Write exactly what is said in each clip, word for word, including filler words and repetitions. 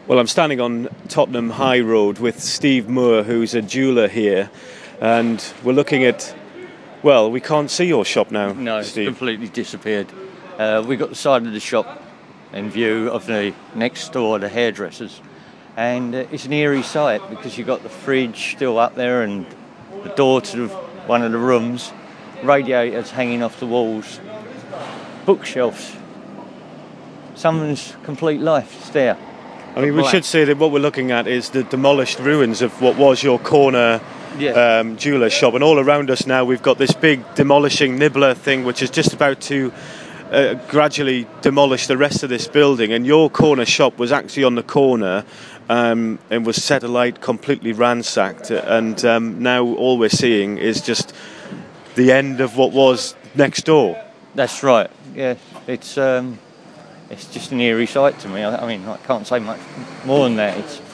Well, I'm standing on Tottenham High Road with Steve Moore, who's a jeweller here, and we're looking at, well, we can't see your shop now, No, Steve. it's completely disappeared. Uh, we got the side of the shop in view of the next door, the hairdressers, and uh, it's an eerie sight because you've got the fridge still up there and the door to one of the rooms, radiators hanging off the walls, bookshelves. Someone's complete life is there. I mean, we should say that what we're looking at is the demolished ruins of what was your corner Yeah. um, jeweller shop, and all around us now we've got this big demolishing nibbler thing which is just about to uh, gradually demolish the rest of this building, and your corner shop was actually on the corner um, and was set alight, completely ransacked, and um, now all we're seeing is just the end of what was next door. That's right. Yeah, it's um, it's just an eerie sight to me. I, I mean, I can't say much more than that. It's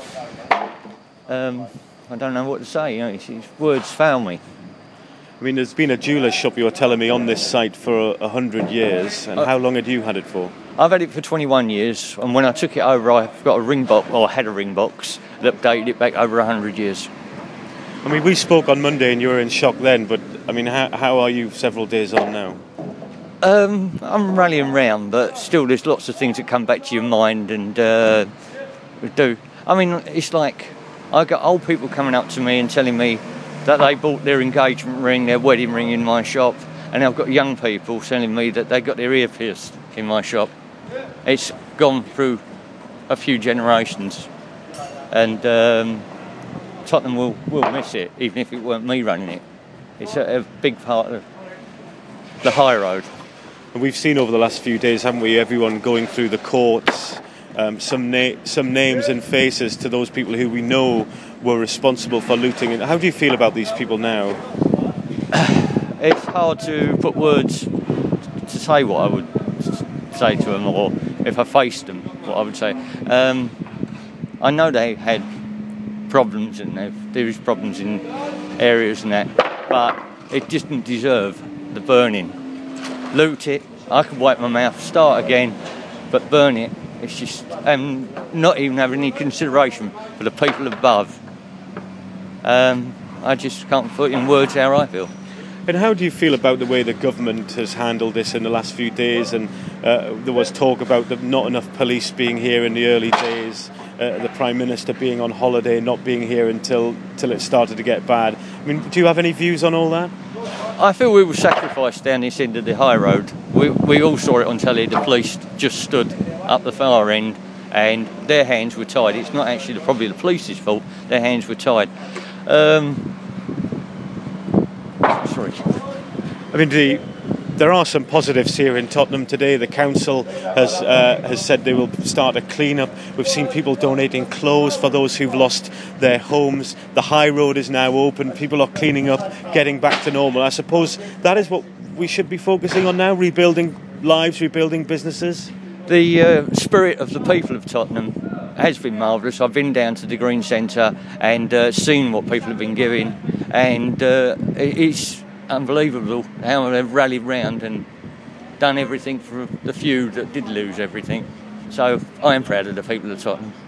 um, I don't know what to say. You know, it's, it's, words fail me. I mean, there's been a jeweller shop, you were telling me, on this site for a hundred years, and uh, how long had you had it for? I've had it for twenty-one years, and when I took it over, I've got a ring box, or I had a ring box that dated it back over a hundred years. I mean, we spoke on Monday and you were in shock then, but I mean, how, how are you several days on now? Um, I'm rallying round, but still there's lots of things that come back to your mind and uh, do. I mean, it's like I got old people coming up to me and telling me that they bought their engagement ring, their wedding ring in my shop, and I've got young people telling me that they got their ear pierced in my shop. It's gone through a few generations, and um, Tottenham will, will miss it, even if it weren't me running it. It's a, a big part of the high road. And we've seen over the last few days, haven't we, everyone going through the courts, um, some na- some names and faces to those people who we know were responsible for looting. And how do you feel about these people now? It's hard to put words to say what I would say to them, or if I faced them, what I would say. Um, I know they had problems, and there is problems in areas and that, but it just didn't deserve the burning. Loot it, I could wipe my mouth, start again, but burn it, it's just, and not even have any consideration for the people above. Um, I just can't put in words how I feel. And how do you feel about the way the government has handled this in the last few days? And uh, there was talk about the, not enough police being here in the early days, uh, the Prime Minister being on holiday, not being here until, until it started to get bad. I mean, do you have any views on all that? I feel we were sacrificed down this end of the high road. We we all saw it on telly. The police just stood up the far end and their hands were tied. It's not actually the, probably the police's fault. Their hands were tied. Um, sorry. I mean, the, there are some positives here in Tottenham today. The council has uh, has said they will start a clean-up. We've seen people donating clothes for those who've lost their homes. The high road is now open. People are cleaning up, getting back to normal. I suppose that is what we should be focusing on now, rebuilding lives, rebuilding businesses. The uh, spirit of the people of Tottenham has been marvellous. I've been down to the Green Centre and uh, seen what people have been giving, and uh, it's unbelievable how they've rallied round and done everything for the few that did lose everything. So I am proud of the people of Tottenham.